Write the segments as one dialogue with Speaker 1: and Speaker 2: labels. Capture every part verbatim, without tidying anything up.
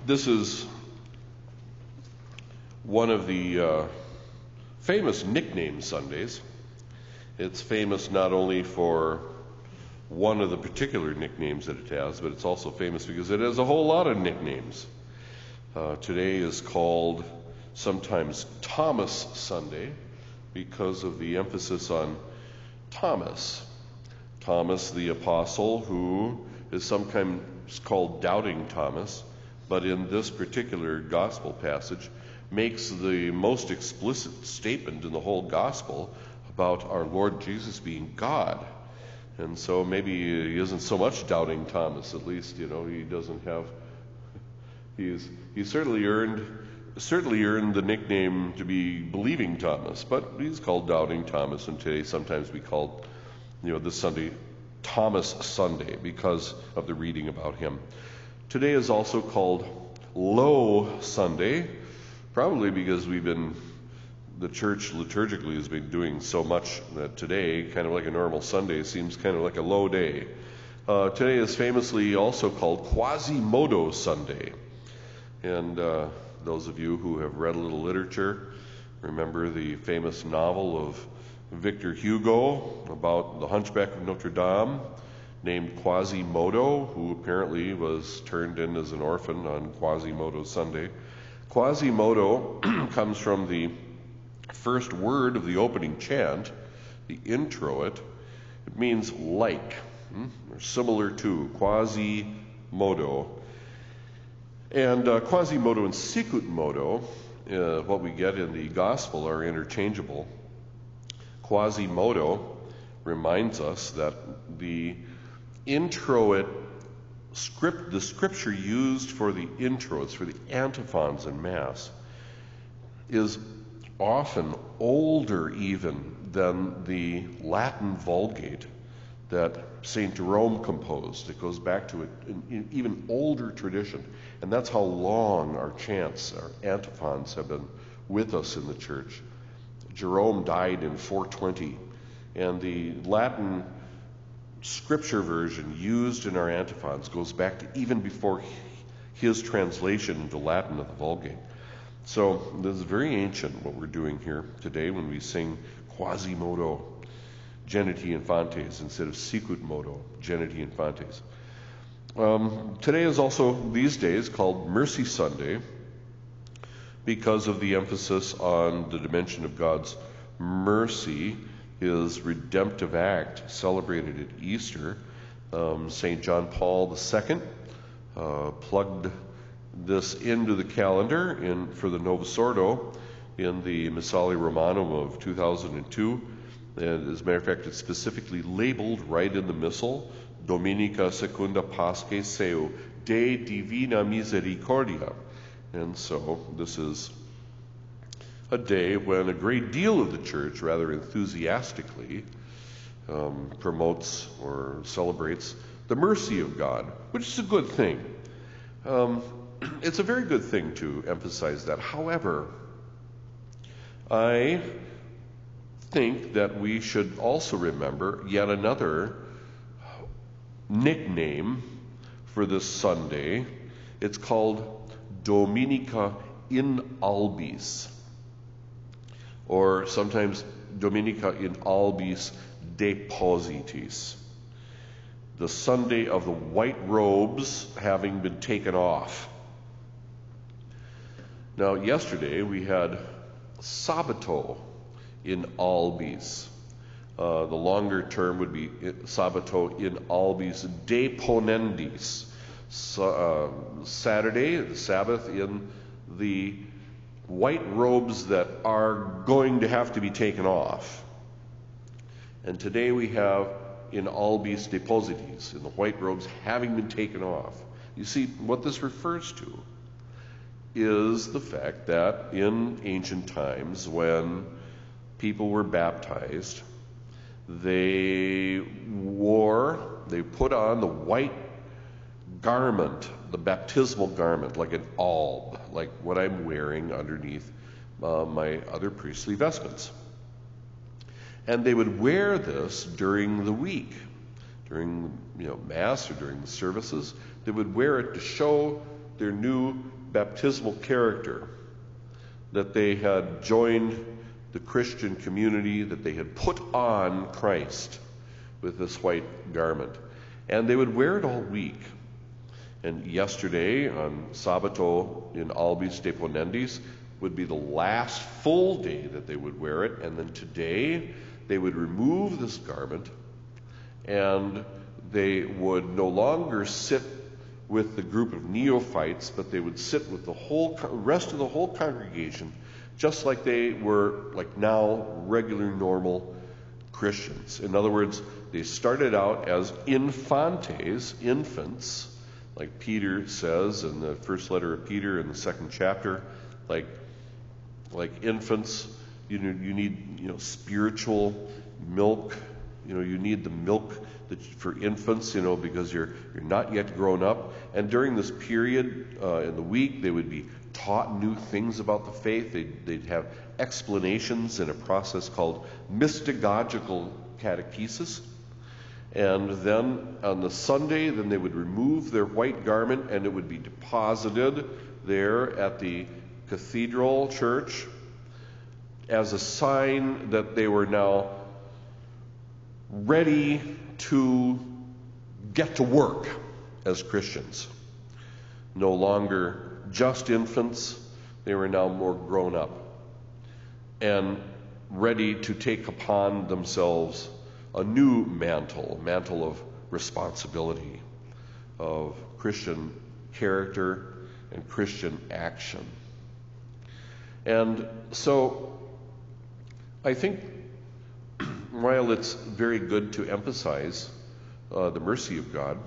Speaker 1: This is one of the uh, famous nickname Sundays. It's famous not only for one of the particular nicknames that it has, but it's also famous because it has a whole lot of nicknames. Uh, today is called sometimes Thomas Sunday because of the emphasis on Thomas. Thomas the Apostle, who is sometimes called Doubting Thomas, but in this particular gospel passage makes the most explicit statement in the whole gospel about our Lord Jesus being God. And so maybe he isn't so much Doubting Thomas, at least, you know, he doesn't have, he's he certainly earned certainly earned the nickname to be Believing Thomas, but he's called Doubting Thomas, and today sometimes we call, you know, this Sunday Thomas Sunday because of the reading about him. Today is also called Low Sunday, probably because we've been, the church liturgically has been doing so much that today, kind of like a normal Sunday, seems kind of like a low day. Uh, today is famously also called Quasimodo Sunday. And uh, those of you who have read a little literature remember the famous novel of Victor Hugo about the Hunchback of Notre Dame, named Quasimodo, who apparently was turned in as an orphan on Quasimodo Sunday. Quasimodo comes from the first word of the opening chant, the introit. It means like, hmm, or similar to, Quasimodo. And uh, Quasimodo and Sicut modo, uh, what we get in the gospel, are interchangeable. Quasimodo reminds us that the introit script, the scripture used for the introits, for the antiphons in Mass, is often older even than the Latin Vulgate that Saint Jerome composed. It goes back to an even older tradition. And that's how long our chants, our antiphons have been with us in the church. Jerome died in four twenty, and the Latin scripture version used in our antiphons goes back to even before his translation into Latin of the Vulgate. So this is very ancient what we're doing here today when we sing Quasimodo, Geniti Infantes, instead of Sicut modo, Geniti Infantes. Um, today is also, these days, called Mercy Sunday because of the emphasis on the dimension of God's mercy, his redemptive act celebrated at Easter. Um, Saint John Paul the Second uh, plugged this into the calendar in, for the Novus Ordo in the Missale Romanum of two thousand two. And as a matter of fact, it's specifically labeled right in the Missal, Dominica Secunda Paschae Seu, De Divina Misericordia. And so this is a day when a great deal of the church, rather enthusiastically, um, promotes or celebrates the mercy of God, which is a good thing. Um, it's a very good thing to emphasize that. However, I think that we should also remember yet another nickname for this Sunday. It's called Dominica in albis, or sometimes Dominica in albis depositis, the Sunday of the white robes having been taken off. Now, yesterday we had Sabato in albis. Uh, the longer term would be Sabato in albis deponendis. So, uh, Saturday, the Sabbath, in the white robes that are going to have to be taken off. And today we have in albis depositis, in the white robes having been taken off. You see, what this refers to is the fact that in ancient times, when people were baptized, they wore, they put on the white garment, the baptismal garment, like an alb, like what I'm wearing underneath uh, my other priestly vestments. And they would wear this during the week, during, you know, Mass or during the services. They would wear it to show their new baptismal character, that they had joined the Christian community, that they had put on Christ with this white garment. And they would wear it all week. And yesterday, on Sabato in Albis Deponendis, would be the last full day that they would wear it. And then today, they would remove this garment, and they would no longer sit with the group of neophytes, but they would sit with the whole rest of the whole congregation, just like they were, like now, regular, normal Christians. In other words, they started out as infantes, infants, like Peter says in the first letter of Peter in the second chapter, like like infants. You know, you need you know spiritual milk. You know, you need the milk that, for infants, you know, because you're you're not yet grown up. And during this period uh, in the week, they would be taught new things about the faith. They'd, they'd have explanations in a process called mystagogical catechesis. And then on the Sunday, then they would remove their white garment, and it would be deposited there at the cathedral church as a sign that they were now ready to get to work as Christians. No longer just infants, they were now more grown up and ready to take upon themselves a new mantle, a mantle of responsibility, of Christian character and Christian action. And so I think while it's very good to emphasize uh, the mercy of God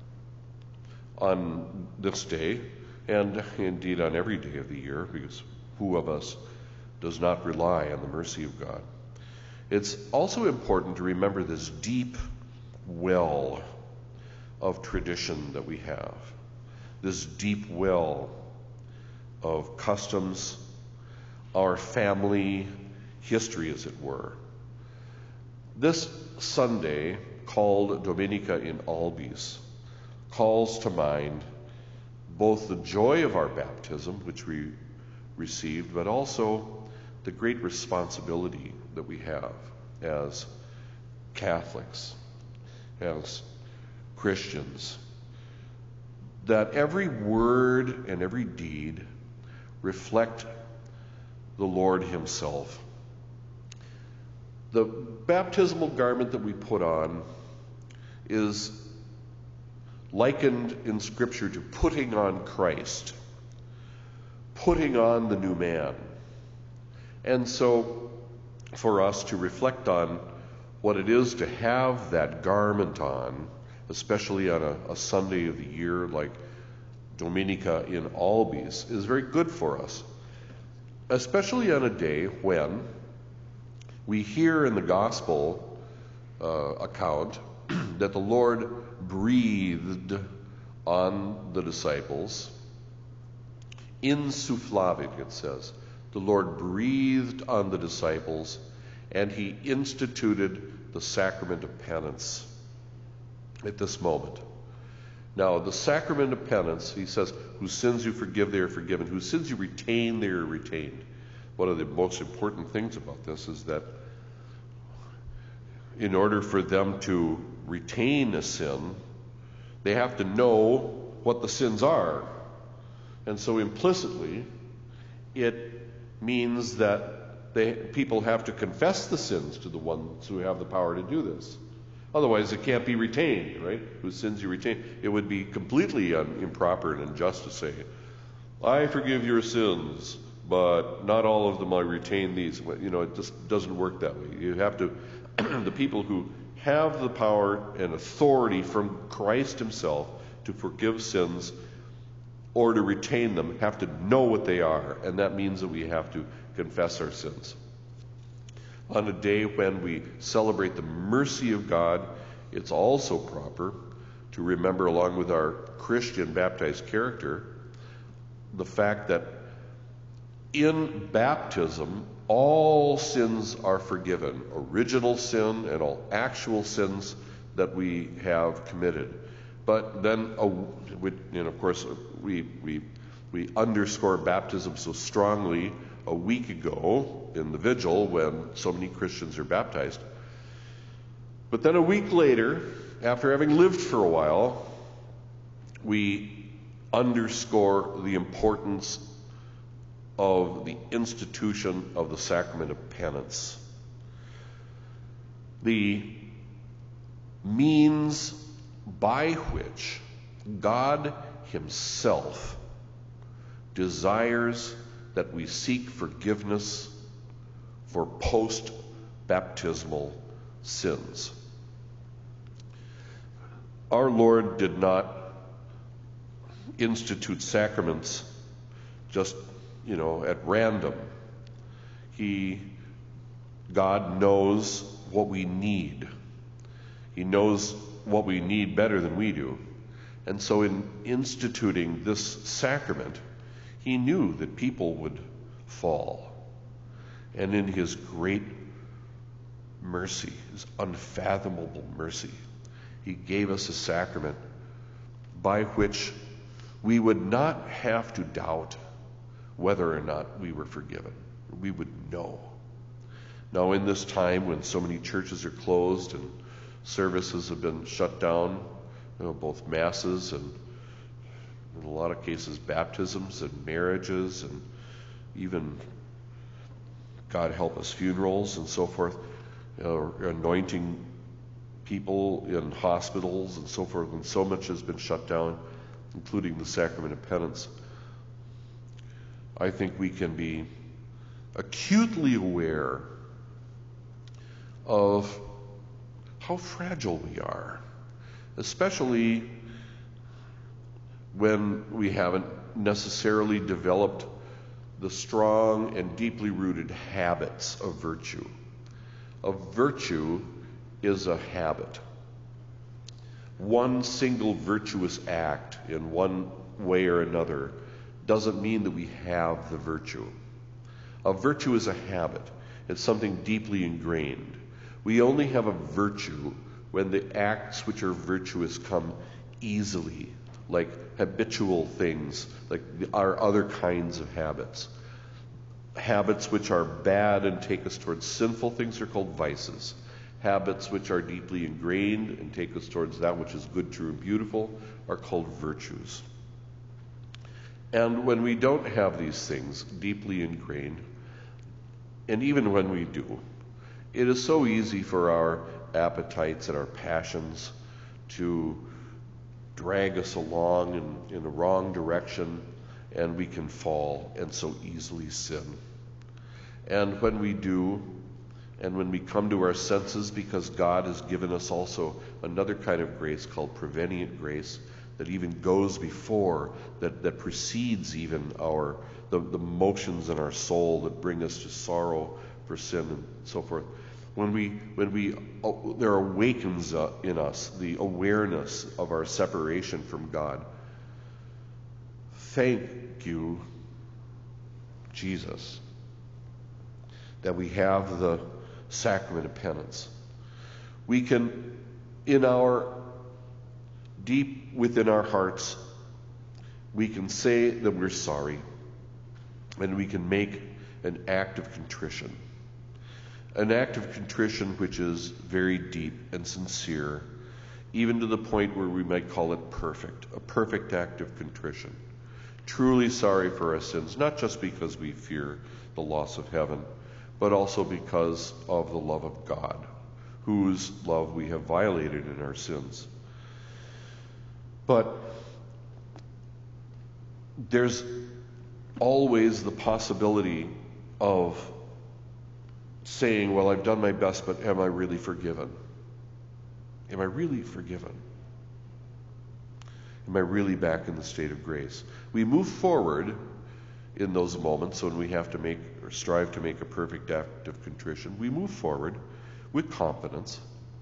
Speaker 1: on this day, and indeed on every day of the year, because who of us does not rely on the mercy of God? It's also important to remember this deep well of tradition that we have, this deep well of customs, our family history, as it were. This Sunday, called Dominica in Albis, calls to mind both the joy of our baptism, which we received, but also the great responsibility that we have as Catholics, as Christians, that every word and every deed reflect the Lord Himself. The baptismal garment that we put on is likened in Scripture to putting on Christ, putting on the new man. And so, for us to reflect on what it is to have that garment on, especially on a, a Sunday of the year like Dominica in Albis, is very good for us, especially on a day when we hear in the gospel uh, account that the Lord breathed on the disciples. Insufflavit, it says. The Lord breathed on the disciples, and He instituted the sacrament of penance at this moment. Now, the sacrament of penance, He says, whose sins you forgive, they are forgiven. Whose sins you retain, they are retained. One of the most important things about this is that in order for them to retain a sin, they have to know what the sins are. And so implicitly, it means that they, people have to confess the sins to the ones who have the power to do this. Otherwise, it can't be retained, right? Whose sins you retain. It would be completely un, improper and unjust to say, I forgive your sins, but not all of them I retain these. You know, it just doesn't work that way. You have to, the people who have the power and authority from Christ Himself to forgive sins or to retain them have to know what they are, and that means that we have to confess our sins. On a day when we celebrate the mercy of God, it's also proper to remember, along with our Christian baptized character, the fact that in baptism, all sins are forgiven, original sin and all actual sins that we have committed. But then, uh, we, you know, of course, we, we We underscore baptism so strongly a week ago in the vigil when so many Christians are baptized. But then a week later, after having lived for a while, we underscore the importance of the institution of the sacrament of penance. The means by which God Himself desires that we seek forgiveness for post-baptismal sins. Our Lord did not institute sacraments just, you know, at random. He, God knows what we need. He knows what we need better than we do. And so in instituting this sacrament, He knew that people would fall. And in His great mercy, His unfathomable mercy, He gave us a sacrament by which we would not have to doubt whether or not we were forgiven. We would know. Now, in this time when so many churches are closed and services have been shut down, you know, both masses and, in a lot of cases, baptisms and marriages and even, God help us, funerals and so forth, you know, anointing people in hospitals and so forth, and so much has been shut down, including the sacrament of penance. I think we can be acutely aware of how fragile we are, especially when we haven't necessarily developed the strong and deeply rooted habits of virtue. A virtue is a habit. One single virtuous act in one way or another doesn't mean that we have the virtue. A virtue is a habit. It's something deeply ingrained. We only have a virtue when the acts which are virtuous come easily, like habitual things, like our other kinds of habits. Habits which are bad and take us towards sinful things are called vices. Habits which are deeply ingrained and take us towards that which is good, true, and beautiful are called virtues. And when we don't have these things deeply ingrained, and even when we do, it is so easy for our appetites and our passions to drag us along in, in the wrong direction, and we can fall and so easily sin. And when we do, and when we come to our senses, because God has given us also another kind of grace called prevenient grace that even goes before, that, that precedes even our the, the motions in our soul that bring us to sorrow for sin and so forth. When we, when we, oh, there awakens uh, in us the awareness of our separation from God. Thank you, Jesus, that we have the sacrament of penance. We can, in our, deep within our hearts, we can say that we're sorry, and we can make an act of contrition. An act of contrition which is very deep and sincere, even to the point where we might call it perfect, a perfect act of contrition. Truly sorry for our sins, not just because we fear the loss of heaven, but also because of the love of God, whose love we have violated in our sins. But there's always the possibility of saying, well, I've done my best, but am I really forgiven? Am I really forgiven? Am I really back in the state of grace? We move forward in those moments when we have to make or strive to make a perfect act of contrition. We move forward with confidence,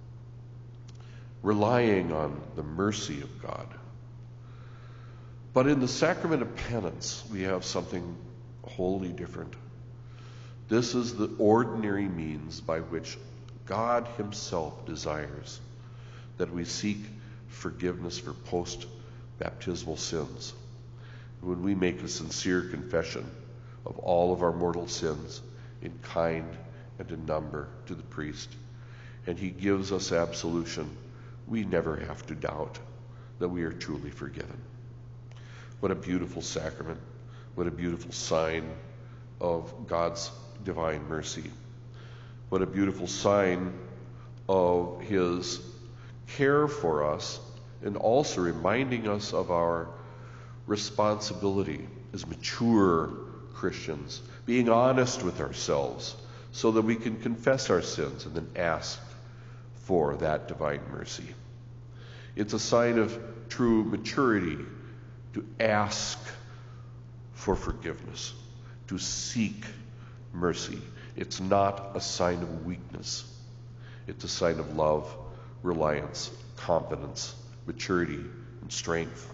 Speaker 1: relying on the mercy of God. But in the sacrament of penance, we have something wholly different. This is the ordinary means by which God Himself desires that we seek forgiveness for post-baptismal sins. when we make a sincere confession of all of our mortal sins in kind and in number to the priest, and he gives us absolution, we never have to doubt that we are truly forgiven. What a beautiful sacrament. What a beautiful sign of God's divine mercy. What a beautiful sign of his care for us, and also reminding us of our responsibility as mature Christians, being honest with ourselves so that we can confess our sins and then ask for that divine mercy. It's a sign of true maturity to ask for forgiveness, to seek mercy. It's not a sign of weakness. It's a sign of love, reliance, confidence, maturity, and strength.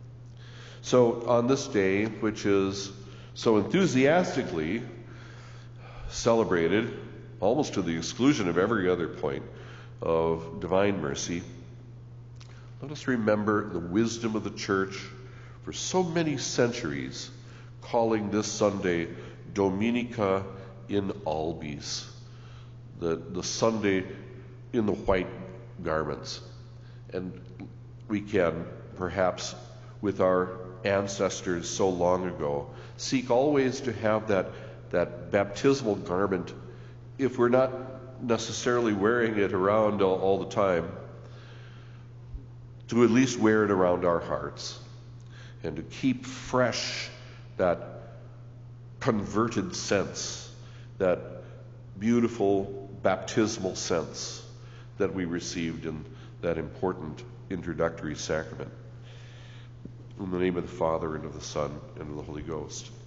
Speaker 1: So on this day, which is so enthusiastically celebrated, almost to the exclusion of every other point of divine mercy, let us remember the wisdom of the Church for so many centuries, calling this Sunday Dominica in Albis, the, the Sunday in the white garments. And we can, perhaps with our ancestors so long ago, seek always to have that, that baptismal garment, if we're not necessarily wearing it around all, all the time, to at least wear it around our hearts, and to keep fresh that converted sense, that beautiful baptismal sense that we received in that important introductory sacrament. In the name of the Father, and of the Son, and of the Holy Ghost.